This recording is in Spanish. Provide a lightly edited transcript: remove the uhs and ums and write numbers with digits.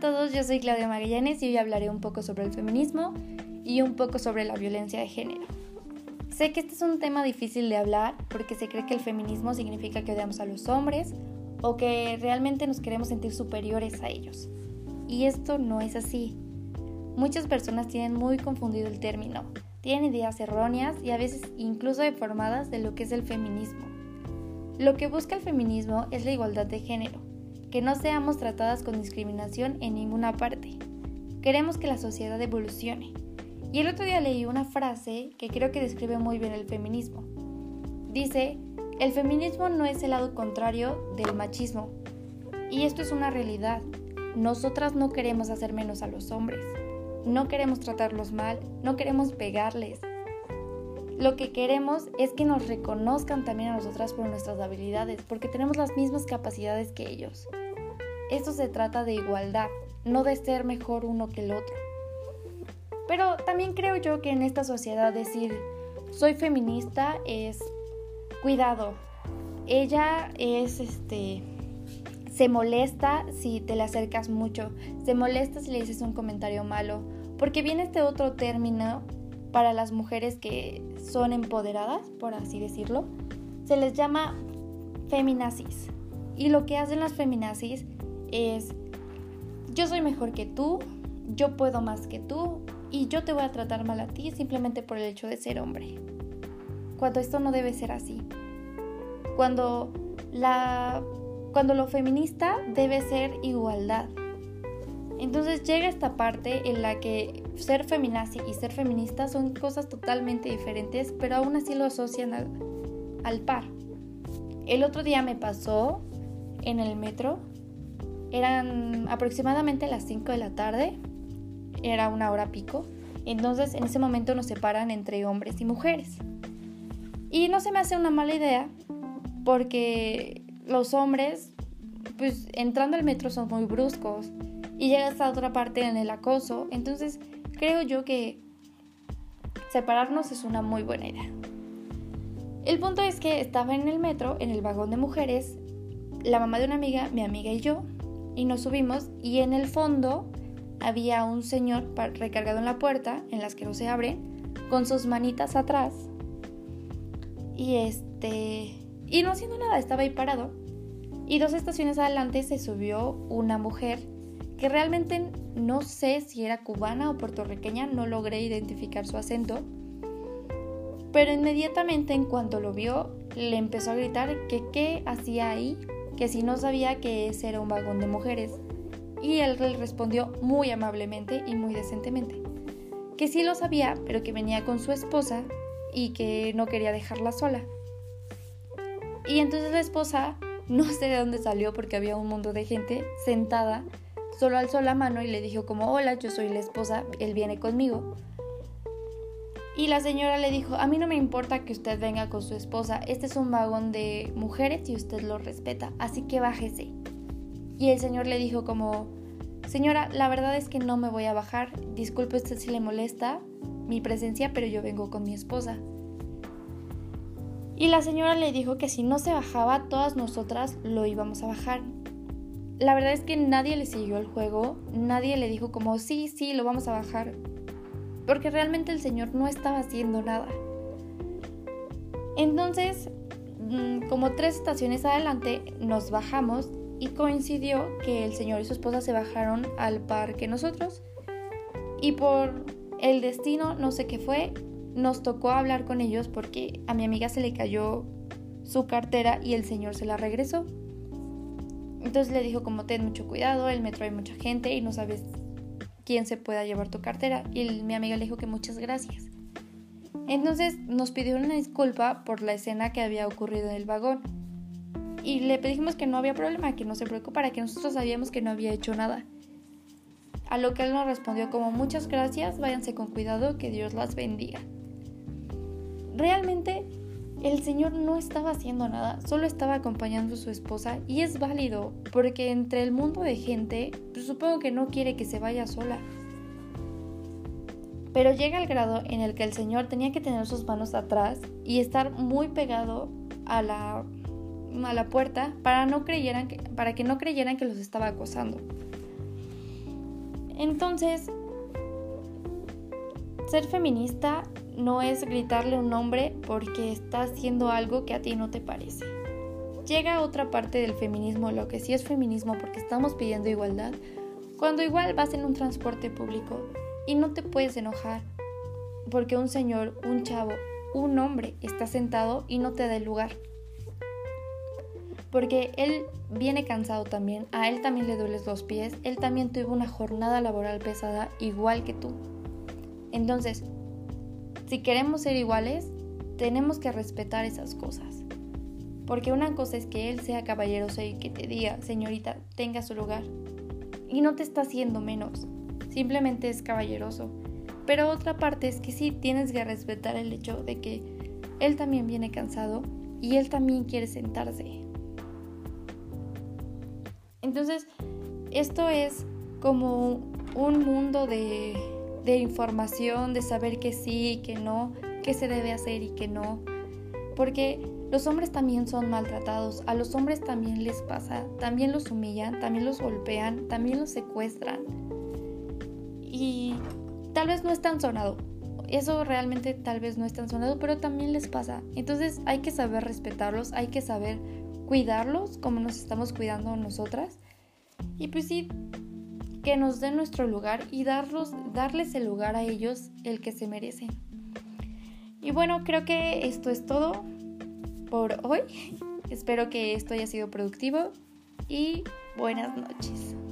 todos, yo soy Claudia Magallanes y hoy hablaré un poco sobre el feminismo y un poco sobre la violencia de género. Sé que este es un tema difícil de hablar porque se cree que el feminismo significa que odiamos a los hombres o que realmente nos queremos sentir superiores a ellos. Y esto no es así. Muchas personas tienen muy confundido el término, tienen ideas erróneas y a veces incluso deformadas de lo que es el feminismo. Lo que busca el feminismo es la igualdad de género, que no seamos tratadas con discriminación en ninguna parte. Queremos que la sociedad evolucione. Y el otro día leí una frase que creo que describe muy bien el feminismo. Dice, el feminismo no es el lado contrario del machismo. Y esto es una realidad. Nosotras no queremos hacer menos a los hombres. No queremos tratarlos mal, no queremos pegarles. Lo que queremos es que nos reconozcan también a nosotras por nuestras habilidades, porque tenemos las mismas capacidades que ellos. Esto se trata de igualdad, no de ser mejor uno que el otro. Pero también creo yo que en esta sociedad decir soy feminista es cuidado. Ella es se molesta si te le acercas mucho, se molesta si le dices un comentario malo, porque viene este otro término para las mujeres que son empoderadas, por así decirlo, se les llama feminazis. Y lo que hacen las feminazis es, yo soy mejor que tú, yo puedo más que tú y yo te voy a tratar mal a ti simplemente por el hecho de ser hombre. Cuando esto no debe ser así. Cuando lo feminista debe ser igualdad. Entonces llega esta parte en la que ser feminazi y ser feminista son cosas totalmente diferentes, pero aún así lo asocian al par. El otro día me pasó en el metro, eran aproximadamente las 5 de la tarde, era una hora pico, entonces en ese momento nos separan entre hombres y mujeres. Y no se me hace una mala idea, porque los hombres, pues entrando al metro son muy bruscos, y llega hasta otra parte en el acoso, entonces creo yo que separarnos es una muy buena idea. El punto es que estaba en el metro, en el vagón de mujeres, la mamá de una amiga, mi amiga y yo, y nos subimos, y en el fondo había un señor recargado en la puerta, en las que no se abre, con sus manitas atrás, y no haciendo nada, estaba ahí parado, y 2 estaciones adelante se subió una mujer que realmente no sé si era cubana o puertorriqueña, no logré identificar su acento, pero inmediatamente en cuanto lo vio, le empezó a gritar que qué hacía ahí, que si no sabía que ese era un vagón de mujeres, y él le respondió muy amablemente y muy decentemente, que sí lo sabía, pero que venía con su esposa y que no quería dejarla sola. Y entonces la esposa, no sé de dónde salió porque había un mundo de gente sentada, solo alzó la mano y le dijo como, hola, yo soy la esposa, él viene conmigo. Y la señora le dijo, a mí no me importa que usted venga con su esposa, este es un vagón de mujeres y usted lo respeta, así que bájese. Y el señor le dijo como, señora, la verdad es que no me voy a bajar, disculpe usted si le molesta mi presencia, pero yo vengo con mi esposa. Y la señora le dijo que si no se bajaba, todas nosotras lo íbamos a bajar. La verdad es que nadie le siguió el juego, nadie le dijo como sí, lo vamos a bajar, porque realmente el señor no estaba haciendo nada. Entonces, como 3 estaciones adelante, nos bajamos y coincidió que el señor y su esposa se bajaron al par que nosotros, y por el destino, no sé qué fue, nos tocó hablar con ellos porque a mi amiga se le cayó su cartera y el señor se la regresó. Entonces le dijo como ten mucho cuidado, el metro hay mucha gente y no sabes quién se pueda llevar tu cartera. Y mi amiga le dijo que muchas gracias. Entonces nos pidió una disculpa por la escena que había ocurrido en el vagón. Y le pedimos que no había problema, que no se preocupara, que nosotros sabíamos que no había hecho nada. A lo que él nos respondió como muchas gracias, váyanse con cuidado, que Dios las bendiga. Realmente el señor no estaba haciendo nada, solo estaba acompañando a su esposa y es válido, porque entre el mundo de gente, pues supongo que no quiere que se vaya sola. Pero llega el grado en el que el señor tenía que tener sus manos atrás y estar muy pegado a la puerta para que no creyeran que los estaba acosando. Entonces, ser feminista no es gritarle a un hombre porque está haciendo algo que a ti no te parece. Llega otra parte del feminismo, lo que sí es feminismo porque estamos pidiendo igualdad, cuando igual vas en un transporte público y no te puedes enojar porque un señor, un chavo, un hombre está sentado y no te da el lugar. Porque él viene cansado también, a él también le duelen los pies, él también tuvo una jornada laboral pesada igual que tú. Entonces, si queremos ser iguales, tenemos que respetar esas cosas. Porque una cosa es que él sea caballeroso y que te diga, señorita, tenga su lugar. Y no te está haciendo menos, simplemente es caballeroso. Pero otra parte es que sí tienes que respetar el hecho de que él también viene cansado y él también quiere sentarse. Entonces, esto es como un mundo de información, de saber que sí, que no, qué se debe hacer y que no. Porque los hombres también son maltratados, a los hombres también les pasa, también los humillan, también los golpean, también los secuestran. Y tal vez no es tan sonado, eso realmente tal vez no es tan sonado, pero también les pasa. Entonces hay que saber respetarlos, hay que saber cuidarlos como nos estamos cuidando nosotras. Y pues sí, que nos den nuestro lugar y darles el lugar a ellos, el que se merecen. Y bueno, creo que esto es todo por hoy. Espero que esto haya sido productivo y buenas noches.